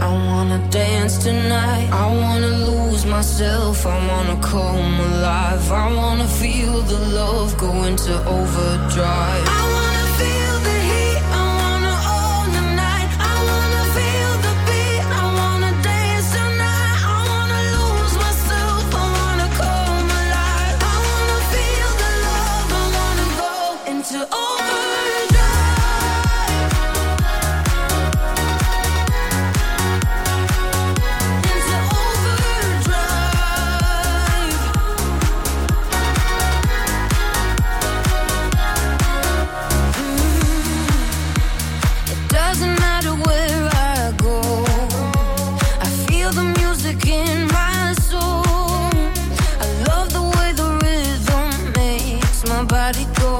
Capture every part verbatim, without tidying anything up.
I wanna dance tonight. I wanna lose myself. I wanna come alive. I wanna feel the love go into overdrive. I wanna feel the heat. I wanna own the night. I wanna feel the beat. I wanna dance tonight. I wanna lose myself. I wanna come alive. I wanna feel the love. I wanna go into overdrive. Body go.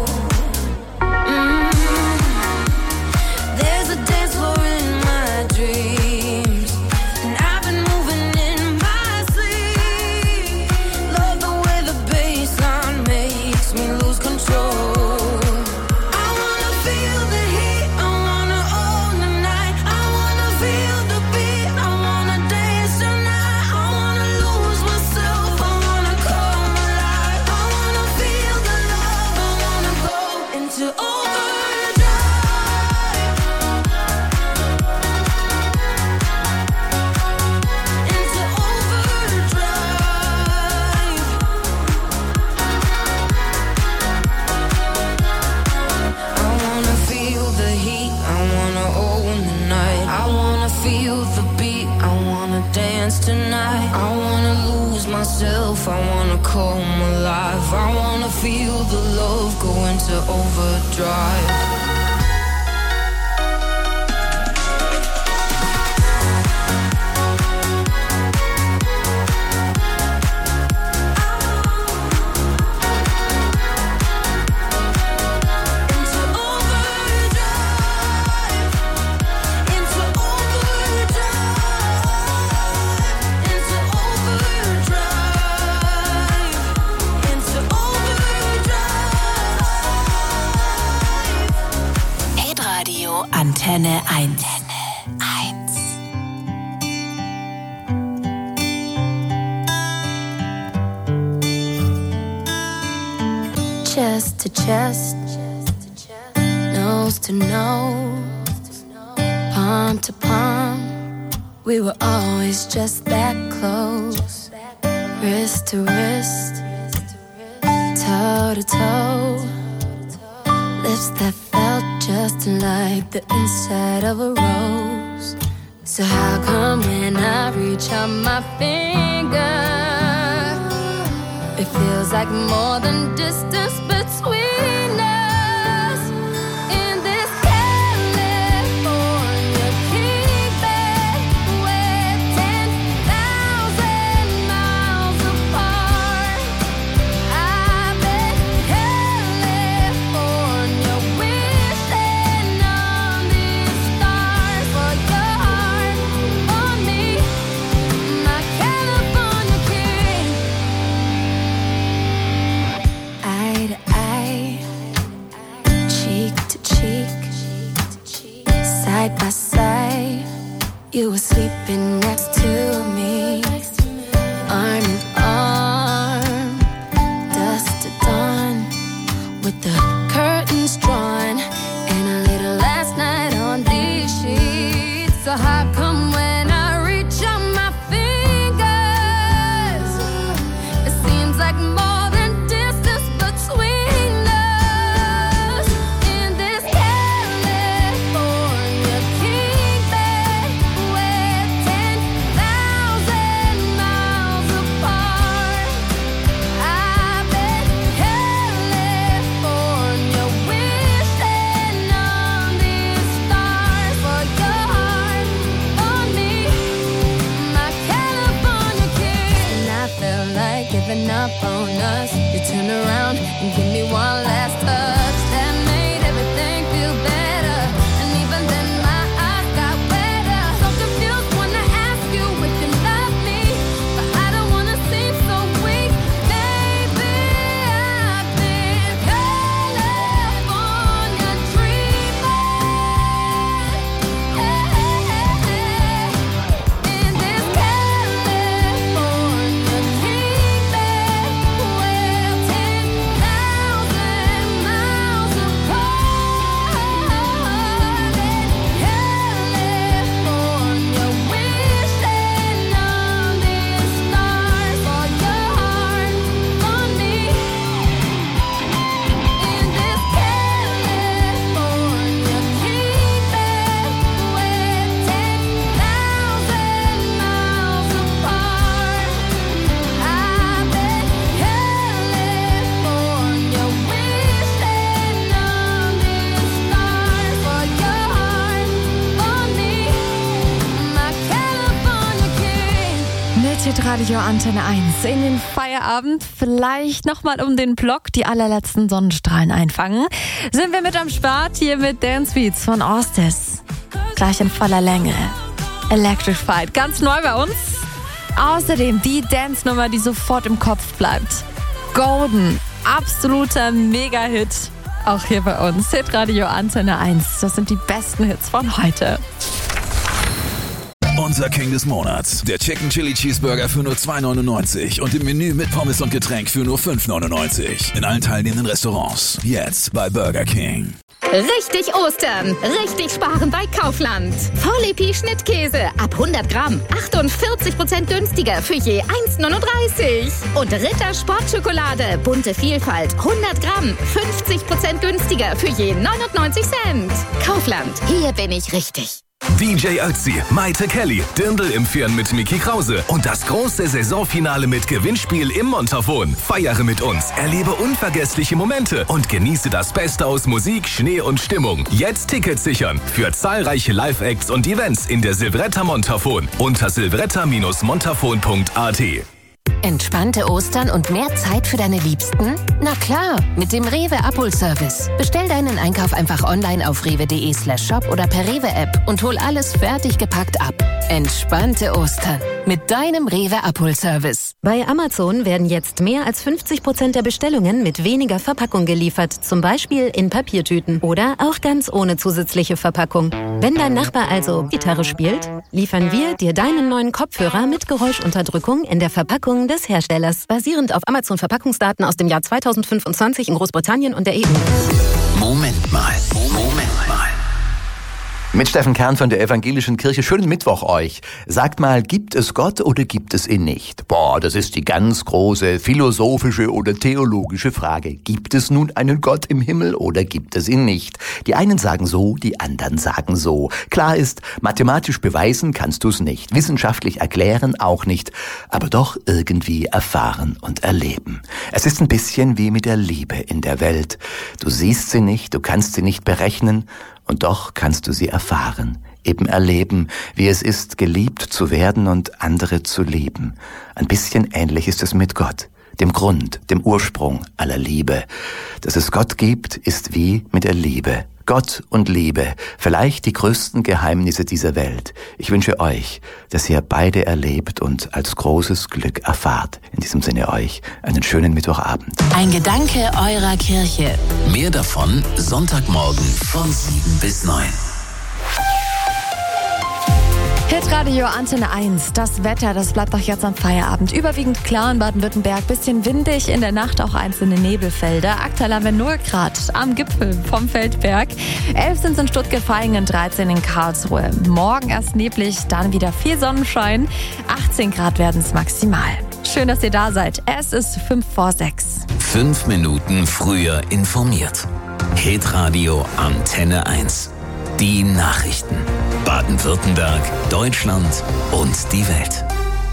Mm. There's a dance floor in my dreams, and I've been moving in my sleep. Love the way the bassline makes me lose control. I wanna feel the heat. I wanna own the night. I wanna feel the beat. I wanna dance tonight. I wanna lose myself. I wanna come alive. I wanna feel the into overdrive, into overdrive. I wanna feel the heat, I wanna own the night. I wanna feel the beat, I wanna dance tonight. I wanna lose myself, I wanna come alive. I wanna feel the love go into overdrive. Antenne eins. Chest to chest, nose to nose, palm to palm. We were always just that close. Wrist to wrist, toe to toe. Lips that felt just like the inside of a rose. So how come when I reach out my finger, it feels like more than distance between us? In this California king bed, we're ten thousand miles apart. I've been California wishing on these stars for your heart, for me, my California king. Eye to eye, cheek to cheek, side by side. You were sleeping next to me, arm in arm, dusk to dawn, with the curtains drawn, and a little last night on these sheets. So how come when I reach out my fingers, it seems like more than distance between us? In this California king bed, we're ten thousand miles apart. I've been California wishing on these stars for your heart, for me, my California king. And I felt like giving up on us. You turn around and give me one last touch that made everything feel better. And even then my eyes got wetter. So confused when I ask you if you love me, but I don't wanna seem so weak. Maybe I've been California dreaming. Hey, hey, hey, hey. Hitradio Antenne eins in den Feierabend. Vielleicht nochmal um den Block die allerletzten Sonnenstrahlen einfangen. Sind wir mit am Start hier mit Dance Beats von Ostis. Gleich in voller Länge. Electrified, ganz neu bei uns. Außerdem die Dance-Nummer, die sofort im Kopf bleibt. Golden, absoluter Mega-Hit. Auch hier bei uns. Hitradio Antenne eins. Das sind die besten Hits von heute. Unser King des Monats. Der Chicken Chili Cheeseburger für nur zwei neunundneunzig und im Menü mit Pommes und Getränk für nur fünf neunundneunzig. In allen teilnehmenden Restaurants. Jetzt bei Burger King. Richtig Ostern. Richtig sparen bei Kaufland. Voll-Epi Schnittkäse ab hundert Gramm. achtundvierzig Prozent günstiger für je eins neununddreißig. Und Ritter Sportschokolade. Bunte Vielfalt. hundert Gramm. fünfzig Prozent günstiger für je neunundneunzig Cent. Kaufland. Hier bin ich richtig. D J Ötzi, Maite Kelly, Dirndl im Firn mit Micky Krause und das große Saisonfinale mit Gewinnspiel im Montafon. Feiere mit uns, erlebe unvergessliche Momente und genieße das Beste aus Musik, Schnee und Stimmung. Jetzt Tickets sichern für zahlreiche Live-Acts und Events in der Silvretta Montafon unter silvretta Bindestrich montafon Punkt a t. Entspannte Ostern und mehr Zeit für deine Liebsten? Na klar, mit dem Rewe Abholservice. Bestell deinen Einkauf einfach online auf rewe.de slash shop oder per Rewe-App und hol alles fertig gepackt ab. Entspannte Ostern mit deinem Rewe Abholservice. Bei Amazon werden jetzt mehr als fünfzig Prozent der Bestellungen mit weniger Verpackung geliefert. Zum Beispiel in Papiertüten oder auch ganz ohne zusätzliche Verpackung. Wenn dein Nachbar also Gitarre spielt, liefern wir dir deinen neuen Kopfhörer mit Geräuschunterdrückung in der Verpackung des Herstellers. Basierend auf Amazon-Verpackungsdaten aus dem Jahr zweitausendfünfundzwanzig in Großbritannien und der E U. Moment mal, Moment mal. Mit Steffen Kern von der Evangelischen Kirche. Schönen Mittwoch euch. Sagt mal, gibt es Gott oder gibt es ihn nicht? Boah, das ist die ganz große philosophische oder theologische Frage. Gibt es nun einen Gott im Himmel oder gibt es ihn nicht? Die einen sagen so, die anderen sagen so. Klar ist, mathematisch beweisen kannst du es nicht. Wissenschaftlich erklären auch nicht. Aber doch irgendwie erfahren und erleben. Es ist ein bisschen wie mit der Liebe in der Welt. Du siehst sie nicht, du kannst sie nicht berechnen. Und doch kannst du sie erfahren, eben erleben, wie es ist, geliebt zu werden und andere zu lieben. Ein bisschen ähnlich ist es mit Gott, dem Grund, dem Ursprung aller Liebe. Dass es Gott gibt, ist wie mit der Liebe. Gott und Liebe, vielleicht die größten Geheimnisse dieser Welt. Ich wünsche euch, dass ihr beide erlebt und als großes Glück erfahrt. In diesem Sinne euch einen schönen Mittwochabend. Ein Gedanke eurer Kirche. Mehr davon Sonntagmorgen von sieben bis neun. Hitradio Antenne eins. Das Wetter, das bleibt auch jetzt am Feierabend. Überwiegend klar in Baden-Württemberg, bisschen windig, in der Nacht auch einzelne Nebelfelder. Aktuell haben wir null Grad am Gipfel vom Feldberg. elf sind es in Stuttgart-Vaihingen, dreizehn in Karlsruhe. Morgen erst neblig, dann wieder viel Sonnenschein. achtzehn Grad werden es maximal. Schön, dass ihr da seid. Es ist fünf vor sechs. Fünf Minuten früher informiert. Hitradio Antenne eins. Die Nachrichten. Baden-Württemberg, Deutschland und die Welt.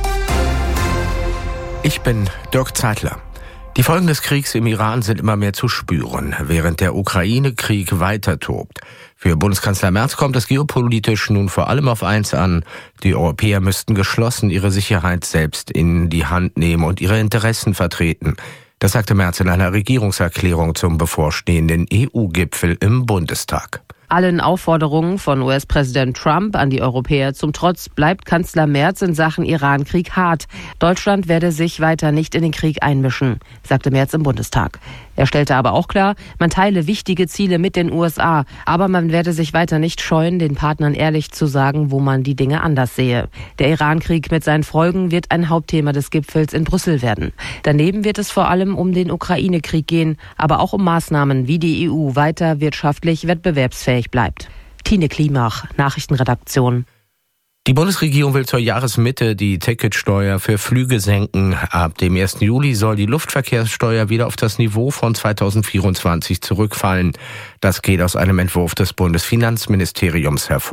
Ich bin Dirk Zeitler. Die Folgen des Kriegs im Iran sind immer mehr zu spüren, während der Ukraine-Krieg weiter tobt. Für Bundeskanzler Merz kommt es geopolitisch nun vor allem auf eins an. Die Europäer müssten geschlossen ihre Sicherheit selbst in die Hand nehmen und ihre Interessen vertreten. Das sagte Merz in einer Regierungserklärung zum bevorstehenden E U-Gipfel im Bundestag. Allen Aufforderungen von U S-Präsident Trump an die Europäer zum Trotz bleibt Kanzler Merz in Sachen Iran-Krieg hart. Deutschland werde sich weiter nicht in den Krieg einmischen, sagte Merz im Bundestag. Er stellte aber auch klar, man teile wichtige Ziele mit den U S A, aber man werde sich weiter nicht scheuen, den Partnern ehrlich zu sagen, wo man die Dinge anders sehe. Der Iran-Krieg mit seinen Folgen wird ein Hauptthema des Gipfels in Brüssel werden. Daneben wird es vor allem um den Ukraine-Krieg gehen, aber auch um Maßnahmen, wie die E U weiter wirtschaftlich wettbewerbsfähig bleibt. Tine Klimach, Nachrichtenredaktion. Die Bundesregierung will zur Jahresmitte die Ticketsteuer für Flüge senken. Ab dem ersten Juli soll die Luftverkehrssteuer wieder auf das Niveau von zweitausendvierundzwanzig zurückfallen. Das geht aus einem Entwurf des Bundesfinanzministeriums hervor.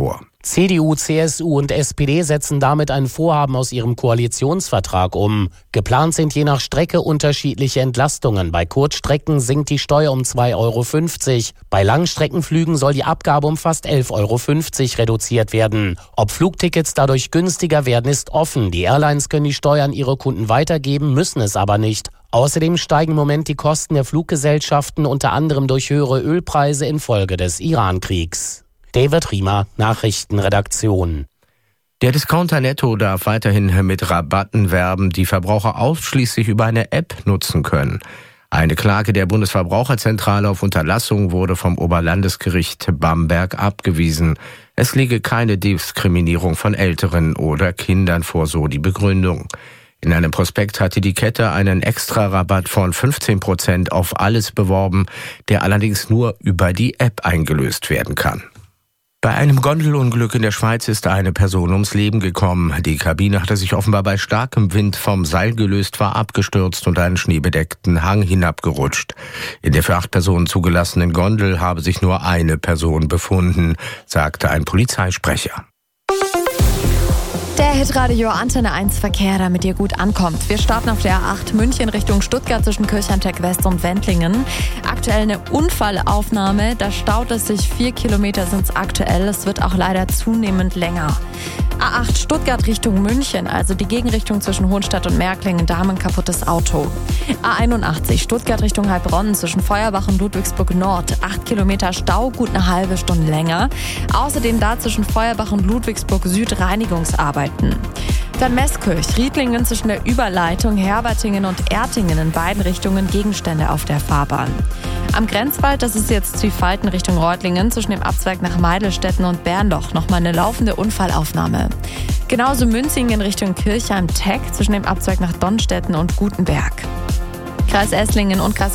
C D U, C S U und S P D setzen damit ein Vorhaben aus ihrem Koalitionsvertrag um. Geplant sind je nach Strecke unterschiedliche Entlastungen. Bei Kurzstrecken sinkt die Steuer um zwei Euro fünfzig. Bei Langstreckenflügen soll die Abgabe um fast elf Euro fünfzig reduziert werden. Ob Flugtickets dadurch günstiger werden, ist offen. Die Airlines können die Steuer an ihre Kunden weitergeben, müssen es aber nicht. Außerdem steigen im Moment die Kosten der Fluggesellschaften unter anderem durch höhere Ölpreise infolge des Iran-Kriegs. David Riemer, Nachrichtenredaktion. Der Discounter Netto darf weiterhin mit Rabatten werben, die Verbraucher ausschließlich über eine App nutzen können. Eine Klage der Bundesverbraucherzentrale auf Unterlassung wurde vom Oberlandesgericht Bamberg abgewiesen. Es liege keine Diskriminierung von Älteren oder Kindern vor, so die Begründung. In einem Prospekt hatte die Kette einen Extra-Rabatt von fünfzehn Prozent auf alles beworben, der allerdings nur über die App eingelöst werden kann. Bei einem Gondelunglück in der Schweiz ist eine Person ums Leben gekommen. Die Kabine hatte sich offenbar bei starkem Wind vom Seil gelöst, war abgestürzt und einen schneebedeckten Hang hinabgerutscht. In der für acht Personen zugelassenen Gondel habe sich nur eine Person befunden, sagte ein Polizeisprecher. Der Hitradio Antenne eins Verkehr, damit ihr gut ankommt. Wir starten auf der A acht München Richtung Stuttgart zwischen Kirchheimtech West und Wendlingen. Aktuell eine Unfallaufnahme, da staut es sich, vier Kilometer sind es aktuell. Es wird auch leider zunehmend länger. A acht Stuttgart Richtung München, also die Gegenrichtung zwischen Hohenstadt und Märklingen, da haben ein kaputtes Auto. A einundachtzig Stuttgart Richtung Heilbronn zwischen Feuerbach und Ludwigsburg Nord, acht Kilometer Stau, gut eine halbe Stunde länger. Außerdem da zwischen Feuerbach und Ludwigsburg Süd Reinigungsarbeiten. Dann Meßkirch, Riedlingen zwischen der Überleitung Herbertingen und Ertingen in beiden Richtungen Gegenstände auf der Fahrbahn. Am Grenzwald, das ist jetzt Zwiefalten Richtung Reutlingen, zwischen dem Abzweig nach Meidelstetten und Bernloch nochmal eine laufende Unfallaufnahme. Genauso Münzingen Richtung Kirchheim-Teck zwischen dem Abzweig nach Donnstetten und Gutenberg. Kreis Esslingen und Kreis